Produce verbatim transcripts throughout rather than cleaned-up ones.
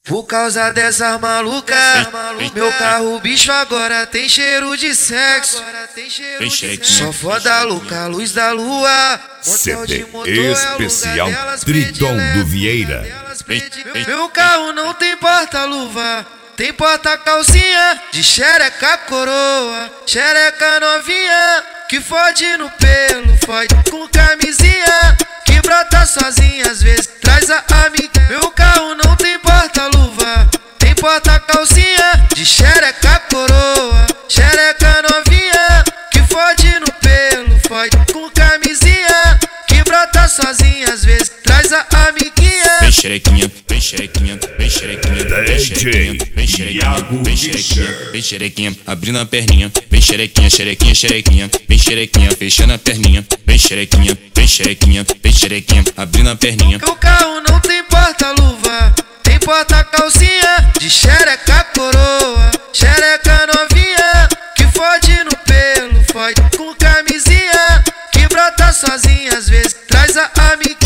Por causa dessas malucas, meu carro bicho agora tem cheiro de sexo. Só foda louca, luz da lua. C D especial Tritão do Vieira. Meu carro não tem porta-luva, tem porta-calcinha de xereca coroa, xereca novinha que fode no pelo, fode com camisinha, que brota sozinha, às vezes traz a amiga. Meu carro não tem porta-luva, tem porta-calcinha de xereca coroa, xereca novinha que fode no pelo, fode com camisinha, que brota sozinha, às vezes traz a amiguinha. Vem xerequinha, vem xerequinha, vem xerequinha, vem xerequinha, vem xerequinha, vem xerequinha, vem xerequinha, abrindo a perninha, vem xerequinha, xerequinha, xerequinha, vem xerequinha, fechando a perninha, vem xerequinha, vem xerequinha, vem xerequinha, abrindo a perninha. Meu carro não tem porta-luva, tem porta-calcinha de xereca coroa, xereca novinha que fode no pelo, fode com camisinha, que brota sozinha, às vezes traz a amiguinha.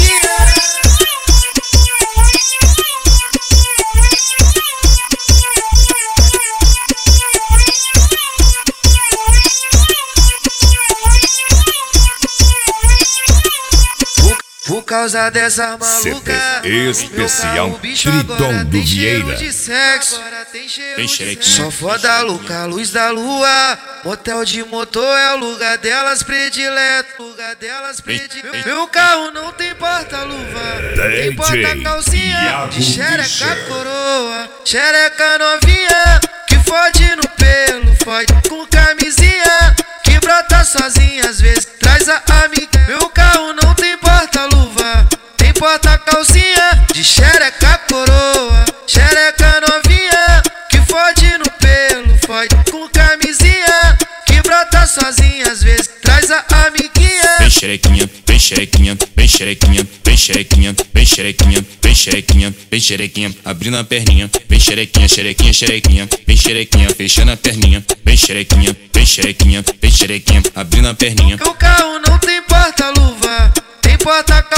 Por causa dessa maluca, especial Tritão do Vieira. Só foda louca, luz da lua. Motel de motor é o lugar delas predileto, lugar delas predileto. Meu carro não tem porta-luva, tem porta-calcinha de xereca coroa, xereca novinha que fode no pelo, fode com camisinha, que brota sozinha, às vezes traz a amiga. Meu carro não tem porta-luva, tem porta-calcinha de xereca coroa, xereca novinha que fode no pelo, fode com camisinha, que brota sozinha, às vezes traz a amiguinha. Vem xerequinha, vem xerequinha, vem xerequinha, vem xerequinha, vem xerequinha, vem xerequinha, vem xerequinha, abrindo a perninha, vem xerequinha, xerequinha, xerequinha, vem xerequinha, fechando a perninha, vem xerequinha, vem xerequinha, vem xerequinha, abrindo a perninha. Meu carro não tem porta-luva, tem porta